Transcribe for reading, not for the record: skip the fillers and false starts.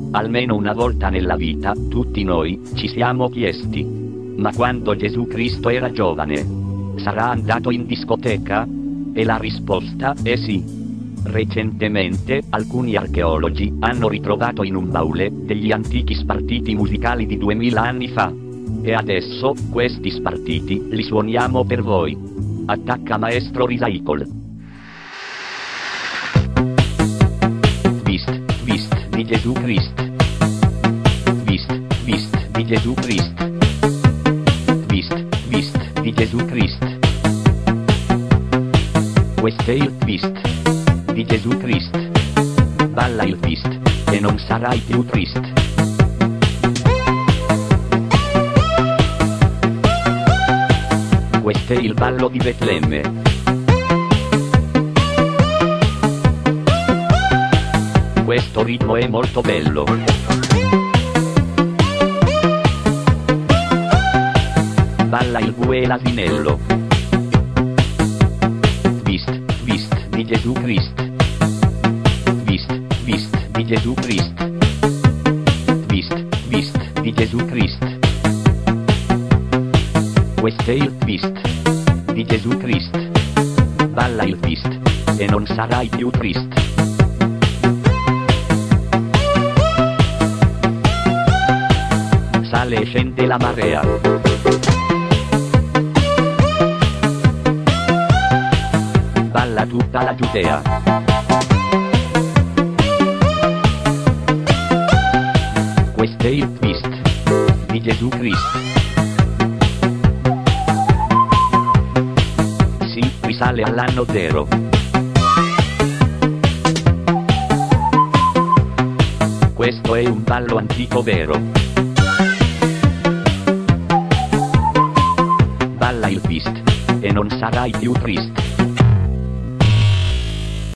Almeno una volta nella vita, tutti noi, ci siamo chiesti: ma quando Gesù Cristo era giovane, sarà andato in discoteca? E la risposta è sì. Recentemente, alcuni archeologi hanno ritrovato in un baule degli antichi spartiti musicali di 2000 anni fa. E adesso, questi spartiti, li suoniamo per voi. Attacca maestro Recycle. Vist di Gesù Cristo. Vist di Gesù Cristo. Vist di Gesù Cristo. Questo è il twist di Gesù Cristo. Balla il twist e non sarai più triste. Questo è il ballo di Betlemme. Questo ritmo è molto bello. Balla il bue e l'asinello. Vist di Gesù Cristo. Vist di Gesù Cristo. Vist di Gesù Cristo. Questo è il twist di Gesù Cristo. Balla il twist e non sarai più triste. Sale e scende la marea. Balla tutta la Giudea. Questo è il twist di Gesù Cristo. Sì, risale all'anno zero. Questo è un ballo antico vero. Balla il twist e non sarai più triste.